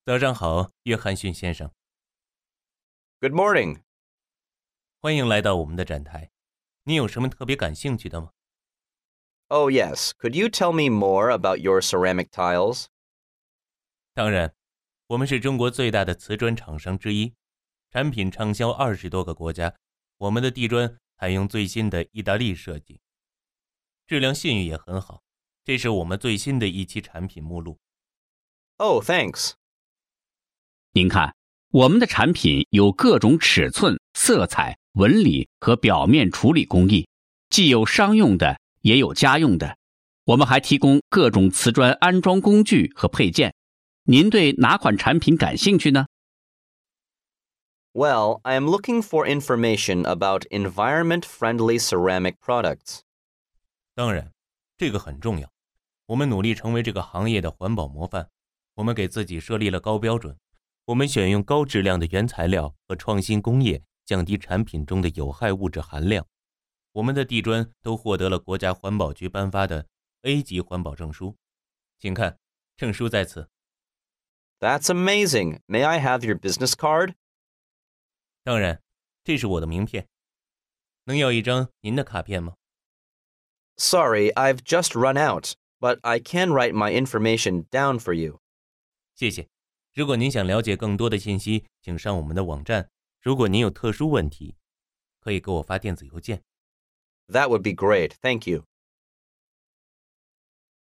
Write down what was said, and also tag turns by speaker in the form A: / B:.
A: 早上好，约翰逊先生。
B: Good morning.
A: 欢迎来到我们的展台。你有什么特别感兴趣的吗？
B: Oh, yes. Could you tell me more about your ceramic tiles?
A: 当然，我们是中国最大的瓷砖厂商之一，产品畅销20多个国家。我们的地砖采用最新的意大利设计，质量信誉也很好。这是我们最新的一期产品目录。
B: Oh, thanks.
C: 您看，我们的产品有各种尺寸、色彩、纹理和表面处理工艺，既有商用的，也有家用的。我们还提供各种瓷砖安装工具和配件。您对哪款产品感兴趣呢？
B: Well, I am looking for information about environment-friendly ceramic products.
A: 当然，这个很重要。我们努力成为这个行业的环保模范。我们给自己设立了高标准。我们选用高质量的原材料和创新工业，降低产品中的有害物质含量。我们的地砖都获得了国家环保局颁发的 A 级环保证书。请看，证书在此。
B: That's amazing. May I have your business card?
A: 当然，这是我的名片。能要一张您的卡片吗？
B: Sorry, I've just run out, but I can write my information down for you.
A: 谢谢。如果您想了解更多的信息，请上我们的网站。如果您有特殊问题，可以给我发电子邮件。
B: That would be great. Thank you.